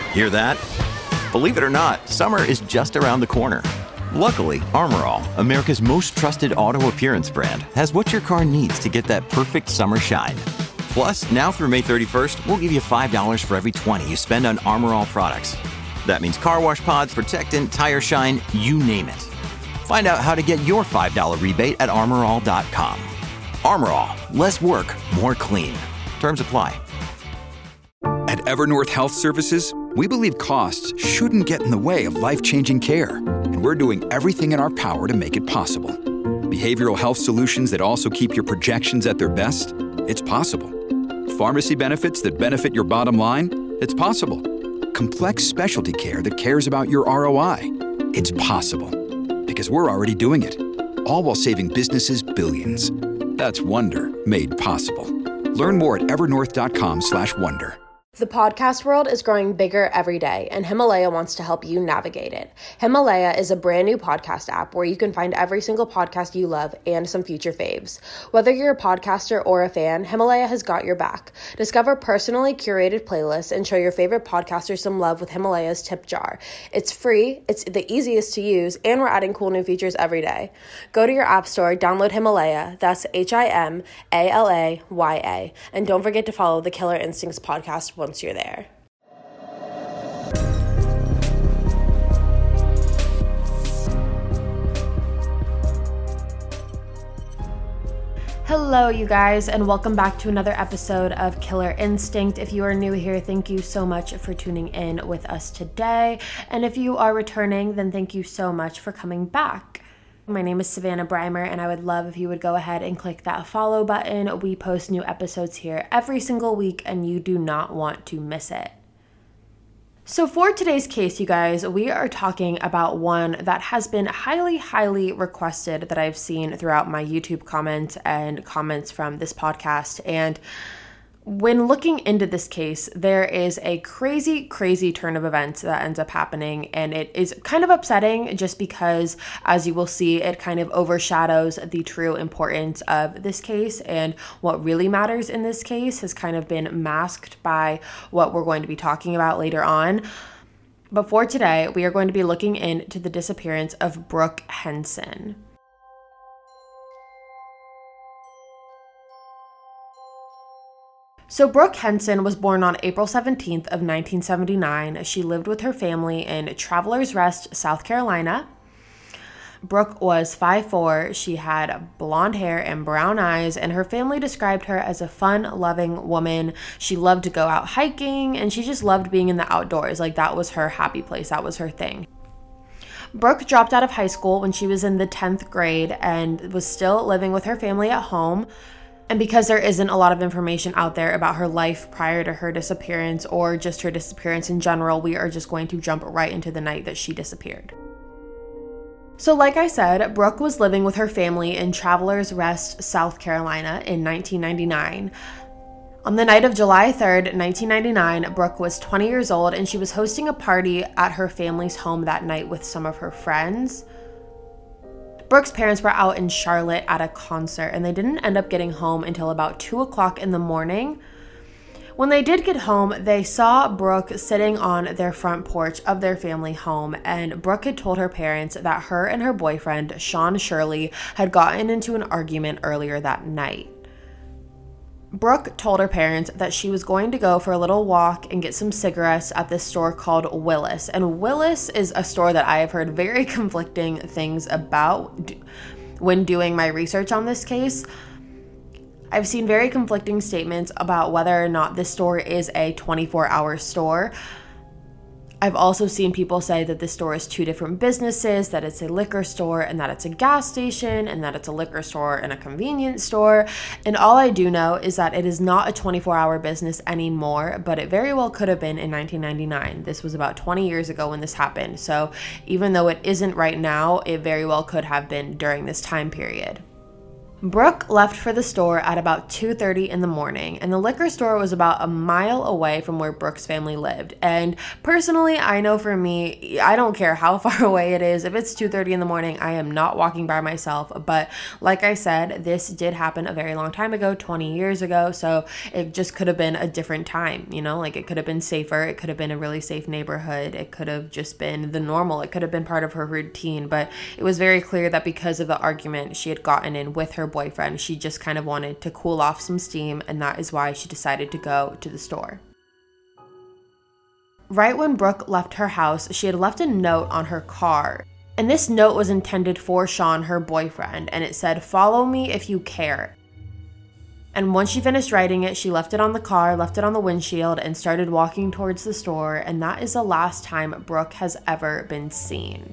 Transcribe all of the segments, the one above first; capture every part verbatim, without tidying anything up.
Hear that? Believe it or not, summer is just around the corner. Luckily, Armor All, America's most trusted auto appearance brand, has what your car needs to get that perfect summer shine. Plus, now through May thirty-first, we'll give you five dollars for every twenty you spend on Armor All products. That means car wash pods, protectant, tire shine, you name it. Find out how to get your five dollars rebate at armor all dot com. Armor All, less work, more clean. Terms apply. At Evernorth Health Services, we believe costs shouldn't get in the way of life-changing care, and we're doing everything in our power to make it possible. Behavioral health solutions that also keep your projections at their best? It's possible. Pharmacy benefits that benefit your bottom line? It's possible. Complex specialty care that cares about your R O I? It's possible. Because we're already doing it. All while saving businesses billions. That's Wonder made possible. Learn more at evernorth.com slash wonder. The podcast world is growing bigger every day, and Himalaya wants to help you navigate it. Himalaya is a brand new podcast app where you can find every single podcast you love and some future faves. Whether you're a podcaster or a fan, Himalaya has got your back. Discover personally curated playlists and show your favorite podcasters some love with Himalaya's tip jar. It's free, it's the easiest to use, and we're adding cool new features every day. Go to your app store, download Himalaya, that's H I M A L A Y A, and don't forget to follow the Killer Instincts podcast once you're there. Hello, you guys, and welcome back to another episode of Killer Instinct. If you are new here, thank you so much for tuning in with us today. And if you are returning, then thank you so much for coming back. My name is Savannah Breimer, and I would love if you would go ahead and click that follow button. We post new episodes here every single week, and you do not want to miss it. So for today's case, you guys, we are talking about one that has been highly, highly requested that I've seen throughout my YouTube comments and comments from this podcast. And when looking into this case, there is a crazy, crazy turn of events that ends up happening, and it is kind of upsetting just because, as you will see, it kind of overshadows the true importance of this case, and what really matters in this case has kind of been masked by what we're going to be talking about later on. But for today, we are going to be looking into the disappearance of Brooke Henson. So Brooke Henson was born on April seventeenth of nineteen seventy-nine. She lived with her family in Travelers Rest, South Carolina. Brooke was five foot four. She had blonde hair and brown eyes, and her family described her as a fun-loving woman. She loved to go out hiking, and she just loved being in the outdoors. Like, that was her happy place. That was her thing. Brooke dropped out of high school when she was in the tenth grade and was still living with her family at home. And because there isn't a lot of information out there about her life prior to her disappearance or just her disappearance in general, we are just going to jump right into the night that she disappeared. So like I said, Brooke was living with her family in Travelers Rest, South Carolina in nineteen ninety-nine. On the night of July third, nineteen ninety-nine, Brooke was twenty years old, and she was hosting a party at her family's home that night with some of her friends. Brooke's parents were out in Charlotte at a concert, and they didn't end up getting home until about two o'clock in the morning. When they did get home, they saw Brooke sitting on their front porch of their family home, and Brooke had told her parents that her and her boyfriend, Sean Shirley, had gotten into an argument earlier that night. Brooke told her parents that she was going to go for a little walk and get some cigarettes at this store called Willis. And Willis is a store that I have heard very conflicting things about when doing my research on this case. I've seen very conflicting statements about whether or not this store is a twenty-four hour store. I've also seen people say that this store is two different businesses, that it's a liquor store and that it's a gas station, and that it's a liquor store and a convenience store. And all I do know is that it is not a twenty-four hour business anymore, but it very well could have been in nineteen ninety-nine. This was about twenty years ago when this happened. So even though it isn't right now, it very well could have been during this time period. Brooke left for the store at about two thirty in the morning, and the liquor store was about a mile away from where Brooke's family lived. And personally, I know for me, I don't care how far away it is. If it's two thirty in the morning, I am not walking by myself. But like I said, this did happen a very long time ago, twenty years ago, so it just could have been a different time, you know? Like, it could have been safer. It could have been a really safe neighborhood. It could have just been the normal. It could have been part of her routine. But it was very clear that because of the argument she had gotten in with her boyfriend, she just kind of wanted to cool off some steam, and that is why she decided to go to the store. Right when Brooke left her house, she had left a note on her car, and this note was intended for Sean, her boyfriend, and it said, "Follow me if you care." And once she finished writing it, she left it on the car, left it on the windshield, and started walking towards the store, and that is the last time Brooke has ever been seen.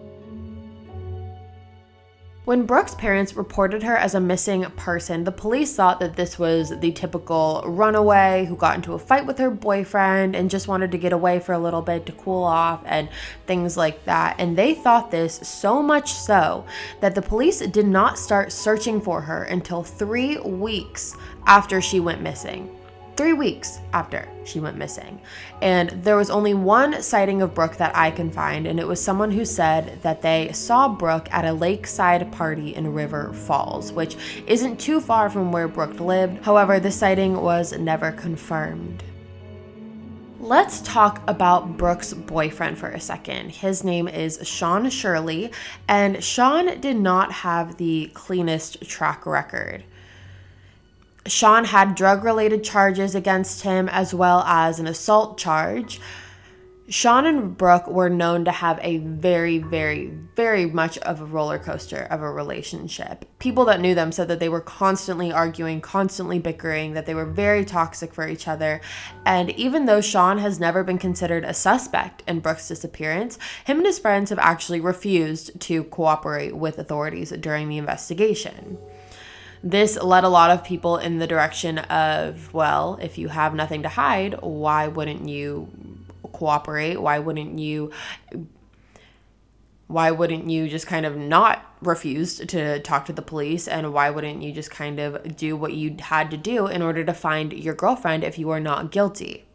When Brooke's parents reported her as a missing person, the police thought that this was the typical runaway who got into a fight with her boyfriend and just wanted to get away for a little bit to cool off and things like that. And they thought this so much so that the police did not start searching for her until three weeks after she went missing. Three weeks after she went missing. And there was only one sighting of Brooke that I can find, and it was someone who said that they saw Brooke at a lakeside party in River Falls, which isn't too far from where Brooke lived. However, the sighting was never confirmed. Let's talk about Brooke's boyfriend for a second. His name is Sean Shirley, and Sean did not have the cleanest track record. Sean had drug-related charges against him as well as an assault charge. Sean and Brooke were known to have a very, very, very much of a roller coaster of a relationship. People that knew them said that they were constantly arguing, constantly bickering, that they were very toxic for each other. And even though Sean has never been considered a suspect in Brooke's disappearance, him and his friends have actually refused to cooperate with authorities during the investigation. This led a lot of people in the direction of, well, if you have nothing to hide, why wouldn't you cooperate? Why wouldn't you why wouldn't you just kind of not refuse to talk to the police? And why wouldn't you just kind of do what you had to do in order to find your girlfriend if you are not guilty?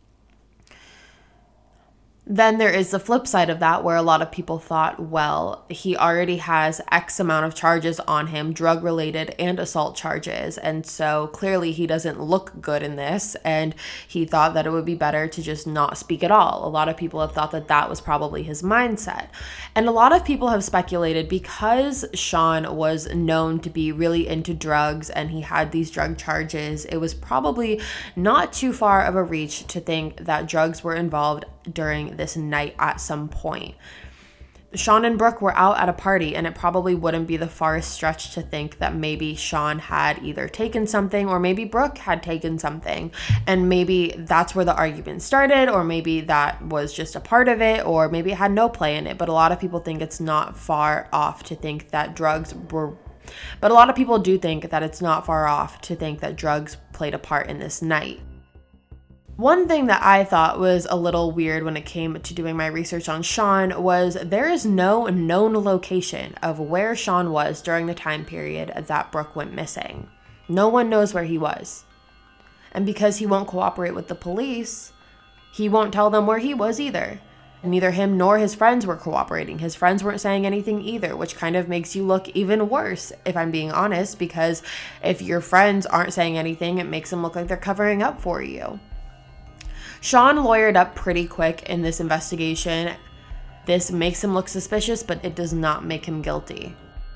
Then there is the flip side of that, where a lot of people thought, well, he already has X amount of charges on him, drug-related and assault charges, and so clearly he doesn't look good in this, and he thought that it would be better to just not speak at all. A lot of people have thought that that was probably his mindset. And a lot of people have speculated, because Sean was known to be really into drugs and he had these drug charges, it was probably not too far of a reach to think that drugs were involved during this night at some point. Sean and Brooke were out at a party, and it probably wouldn't be the farthest stretch to think that maybe Sean had either taken something or maybe Brooke had taken something, and maybe that's where the argument started, or maybe that was just a part of it, or maybe it had no play in it. But a lot of people think it's not far off to think that drugs were but a lot of people do think that it's not far off to think that drugs played a part in this night. One thing that I thought was a little weird when it came to doing my research on Sean was there is no known location of where Sean was during the time period that Brooke went missing. No one knows where he was. And because he won't cooperate with the police, he won't tell them where he was either. Neither him nor his friends were cooperating. His friends weren't saying anything either, which kind of makes you look even worse, if I'm being honest, because if your friends aren't saying anything, it makes them look like they're covering up for you. Sean lawyered up pretty quick in this investigation. This makes him look suspicious, but it does not make him guilty.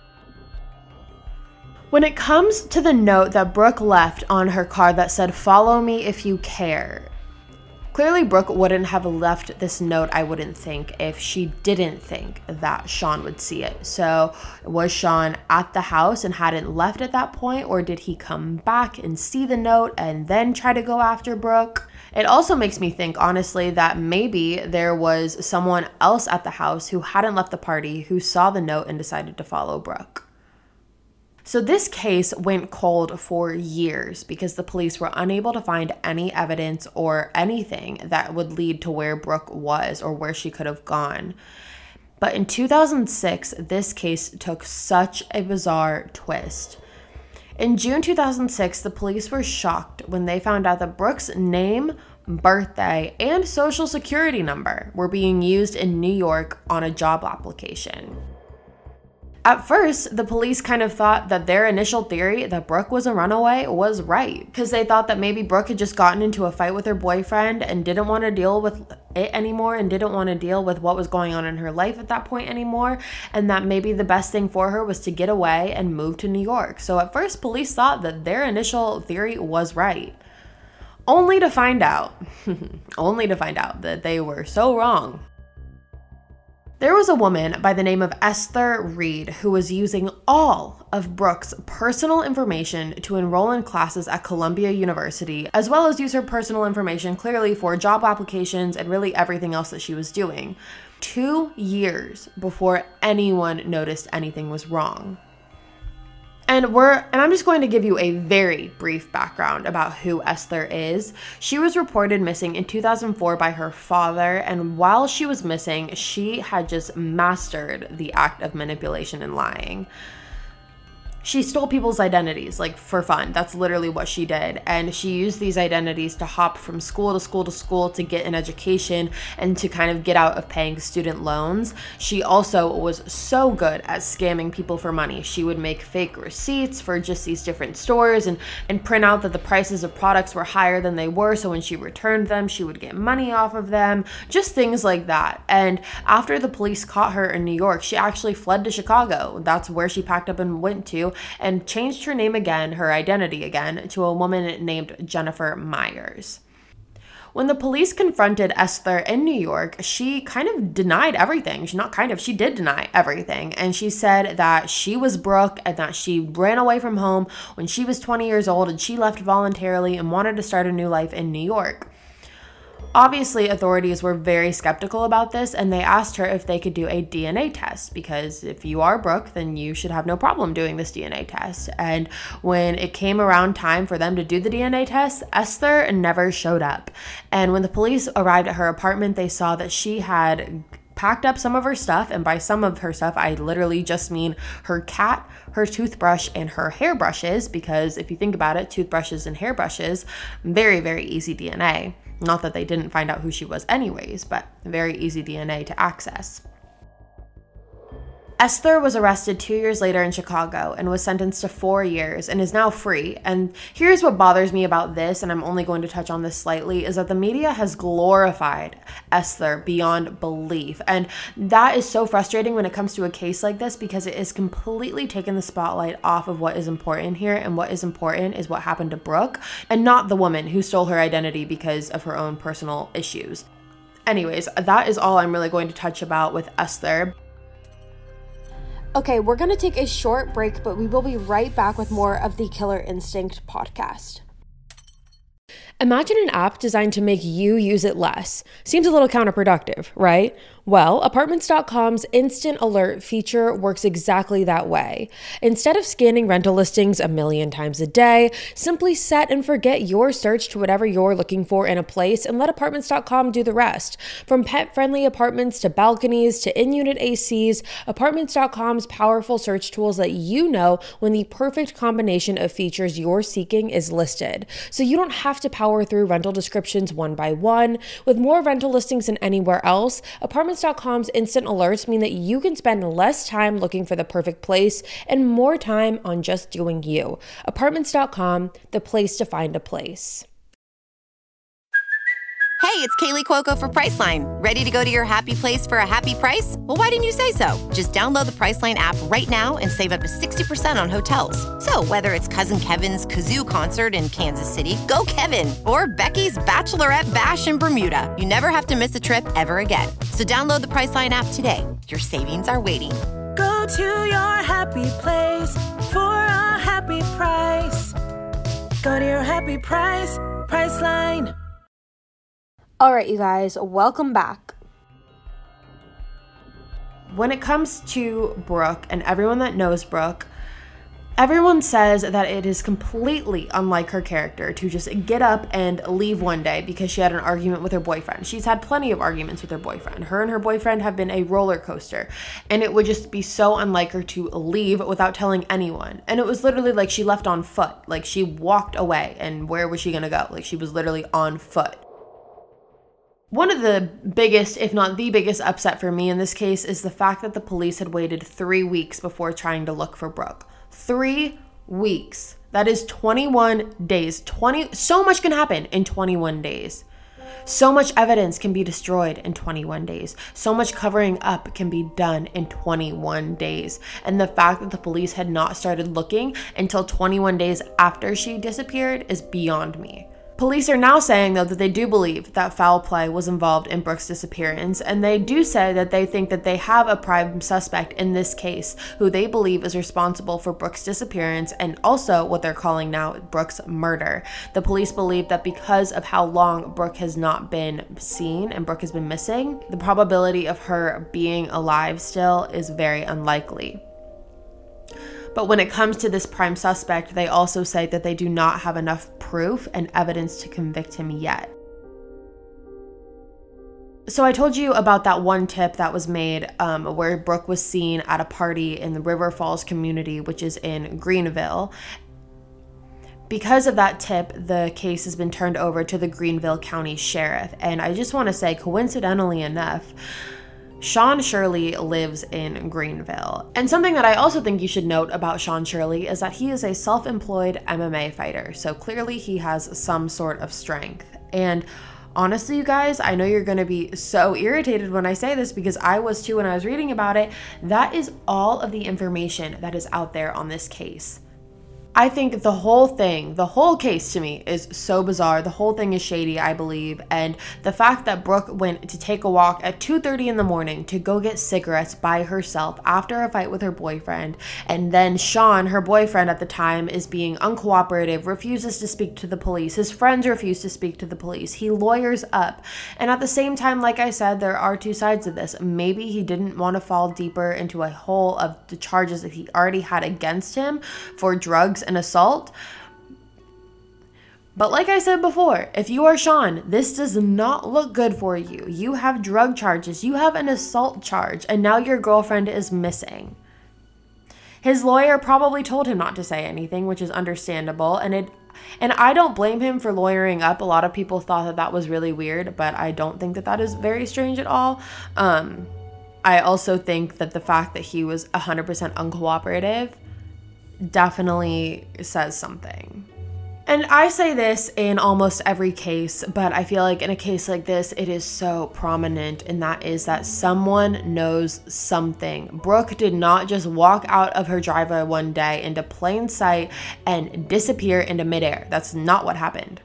When it comes to the note that Brooke left on her car that said, "Follow me if you care," clearly Brooke wouldn't have left this note, I wouldn't think, if she didn't think that Sean would see it. So was Sean at the house and hadn't left at that point, or did he come back and see the note and then try to go after Brooke? It also makes me think, honestly, that maybe there was someone else at the house who hadn't left the party who saw the note and decided to follow Brooke. So this case went cold for years because the police were unable to find any evidence or anything that would lead to where Brooke was or where she could have gone. But in two thousand six, this case took such a bizarre twist. In June two thousand six, the police were shocked when they found out that Brooke's name, birthday, and social security number were being used in New York on a job application. At first, the police kind of thought that their initial theory that Brooke was a runaway was right, because they thought that maybe Brooke had just gotten into a fight with her boyfriend and didn't want to deal with it anymore and didn't want to deal with what was going on in her life at that point anymore, and that maybe the best thing for her was to get away and move to New York. So at first, police thought that their initial theory was right. Only to find out, only to find out that they were so wrong. There was a woman by the name of Esther Reed who was using all of Brooke's personal information to enroll in classes at Columbia University, as well as use her personal information clearly for job applications and really everything else that she was doing. Two years before anyone noticed anything was wrong. And we're and I'm just going to give you a very brief background about who Esther is. She was reported missing in two thousand four by her father, and while she was missing, she had just mastered the act of manipulation and lying. She stole people's identities, like, for fun. That's literally what she did. And she used these identities to hop from school to school to school to get an education and to kind of get out of paying student loans. She also was so good at scamming people for money. She would make fake receipts for just these different stores and, and print out that the prices of products were higher than they were. So when she returned them, she would get money off of them, just things like that. And after the police caught her in New York, she actually fled to Chicago. That's where she packed up and went to, and changed her name again, her identity again, to a woman named Jennifer Myers. When the police confronted Esther in New York, she kind of denied everything. She not kind of, she did deny everything. And she said that she was Brooke and that she ran away from home when she was twenty years old and she left voluntarily and wanted to start a new life in New York. Obviously, authorities were very skeptical about this, and they asked her if they could do a D N A test, because if you are Brooke, then you should have no problem doing this D N A test. And when it came around time for them to do the D N A test, Esther never showed up. And when the police arrived at her apartment, they saw that she had packed up some of her stuff, and by some of her stuff, I literally just mean her cat, her toothbrush, and her hairbrushes, because if you think about it, toothbrushes and hairbrushes, very, very easy D N A. Not that they didn't find out who she was anyways, but very easy D N A to access. Esther was arrested two years later in Chicago and was sentenced to four years and is now free. And here's what bothers me about this, and I'm only going to touch on this slightly, is that the media has glorified Esther beyond belief. And that is so frustrating when it comes to a case like this, because it is completely taken the spotlight off of what is important here. And what is important is what happened to Brooke, and not the woman who stole her identity because of her own personal issues. Anyways, that is all I'm really going to touch about with Esther. Okay, we're going to take a short break, but we will be right back with more of the Killer Instinct podcast. Imagine an app designed to make you use it less. Seems a little counterproductive, right? Well, Apartments dot com's Instant Alert feature works exactly that way. Instead of scanning rental listings a million times a day, simply set and forget your search to whatever you're looking for in a place and let Apartments dot com do the rest. From pet-friendly apartments to balconies to in-unit A Cs, Apartments dot com's powerful search tools let you know when the perfect combination of features you're seeking is listed. So you don't have to power through rental descriptions one by one. With more rental listings than anywhere else, Apartments dot com's instant alerts mean that you can spend less time looking for the perfect place and more time on just doing you. Apartments dot com, the place to find a place. Hey, it's Kaylee Cuoco for Priceline. Ready to go to your happy place for a happy price? Well, why didn't you say so? Just download the Priceline app right now and save up to sixty percent on hotels. So whether it's Cousin Kevin's Kazoo Concert in Kansas City, go Kevin, or Becky's Bachelorette Bash in Bermuda, you never have to miss a trip ever again. So download the Priceline app today. Your savings are waiting. Go to your happy place for a happy price. Go to your happy price, Priceline. All right, you guys, welcome back. When it comes to Brooke and everyone that knows Brooke, Everyone says that it is completely unlike her character to just get up and leave one day because she had an argument with her boyfriend. She's had plenty of arguments with her boyfriend. Her and her boyfriend have been a roller coaster, and it would just be so unlike her to leave without telling anyone. And it was literally like she left on foot. Like she walked away, and where was she gonna go? Like she was literally on foot. One of the biggest, if not the biggest upset for me in this case is the fact that the police had waited three weeks before trying to look for Brooke. Three weeks. That is twenty-one days. twenty So much can happen in twenty-one days. So much evidence can be destroyed in twenty-one days. So much covering up can be done in twenty-one days. And the fact that the police had not started looking until twenty-one days after she disappeared is beyond me. Police are now saying, though, that they do believe that foul play was involved in Brooke's disappearance, and they do say that they think that they have a prime suspect in this case who they believe is responsible for Brooke's disappearance and also what they're calling now Brooke's murder. The police believe that because of how long Brooke has not been seen and Brooke has been missing, the probability of her being alive still is very unlikely. But when it comes to this prime suspect, they also say that they do not have enough proof and evidence to convict him yet. So I told you about that one tip that was made um, where Brooke was seen at a party in the River Falls community, which is in Greenville. Because of that tip, the case has been turned over to the Greenville County Sheriff. And I just want to say, coincidentally enough, Sean Shirley lives in Greenville. And something that I also think you should note about Sean Shirley is that he is a self-employed M M A fighter. So clearly he has some sort of strength. And honestly, you guys, I know you're going to be so irritated when I say this because I was too when I was reading about it. That is all of the information that is out there on this case. I think the whole thing, the whole case to me is so bizarre. The whole thing is shady, I believe. And the fact that Brooke went to take a walk at two thirty in the morning to go get cigarettes by herself after a fight with her boyfriend. And then Sean, her boyfriend at the time, is being uncooperative, refuses to speak to the police. His friends refuse to speak to the police. He lawyers up. And at the same time, like I said, there are two sides of this. Maybe he didn't want to fall deeper into a hole of the charges that he already had against him for drugs and assault. But like I said before, if you are Sean, this does not look good for you. You have drug charges, you have an assault charge, and now your girlfriend is missing. His lawyer probably told him not to say anything, which is understandable, and it and I don't blame him for lawyering up. A lot of people thought that that was really weird, but I don't think that that is very strange at all. Um, I also think that the fact that he was one hundred percent uncooperative definitely says something. And I say this in almost every case, but I feel like in a case like this, it is so prominent, and that is that someone knows something. Brooke did not just walk out of her driveway one day into plain sight and disappear into midair. That's not what happened.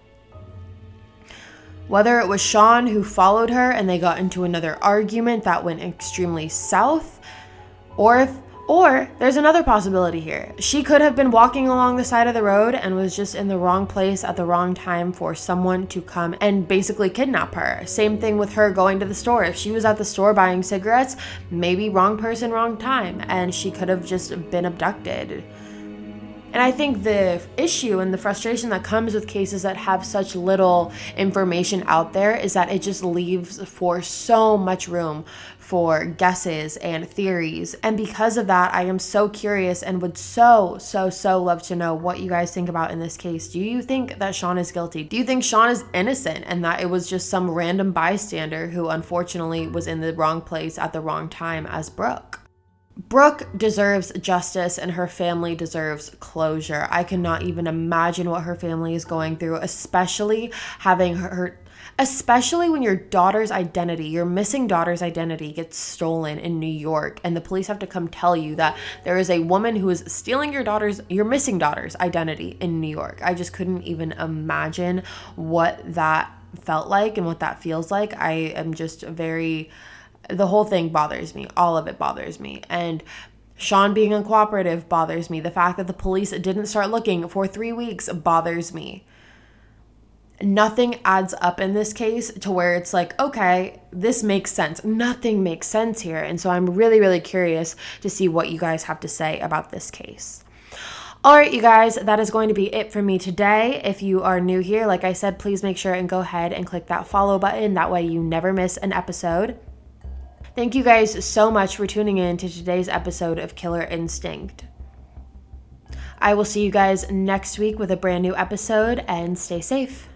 Whether it was Sean who followed her and they got into another argument that went extremely south, or if Or there's another possibility here. She could have been walking along the side of the road and was just in the wrong place at the wrong time for someone to come and basically kidnap her. Same thing with her going to the store. If she was at the store buying cigarettes, maybe wrong person, wrong time, and she could have just been abducted. And I think the issue and the frustration that comes with cases that have such little information out there is that it just leaves for so much room for guesses and theories. And because of that, I am so curious and would so, so, so love to know what you guys think about in this case. Do you think that Sean is guilty? Do you think Sean is innocent and that it was just some random bystander who unfortunately was in the wrong place at the wrong time as Brooke? Brooke deserves justice and her family deserves closure. I cannot even imagine what her family is going through, especially having her, her especially when your daughter's identity, your missing daughter's identity gets stolen in New York, and the police have to come tell you that there is a woman who is stealing your daughter's, your missing daughter's identity in New York. I just couldn't even imagine what that felt like and what that feels like. I am just very, the whole thing bothers me. All of it bothers me. And Sean being uncooperative bothers me. The fact that the police didn't start looking for three weeks bothers me. Nothing adds up in this case to where it's like, okay, this makes sense. Nothing makes sense here. And so I'm really, really curious to see what you guys have to say about this case. All right, you guys, that is going to be it for me today. If you are new here, like I said, please make sure and go ahead and click that follow button. That way you never miss an episode. Thank you guys so much for tuning in to today's episode of Killer Instinct. I will see you guys next week with a brand new episode, and stay safe.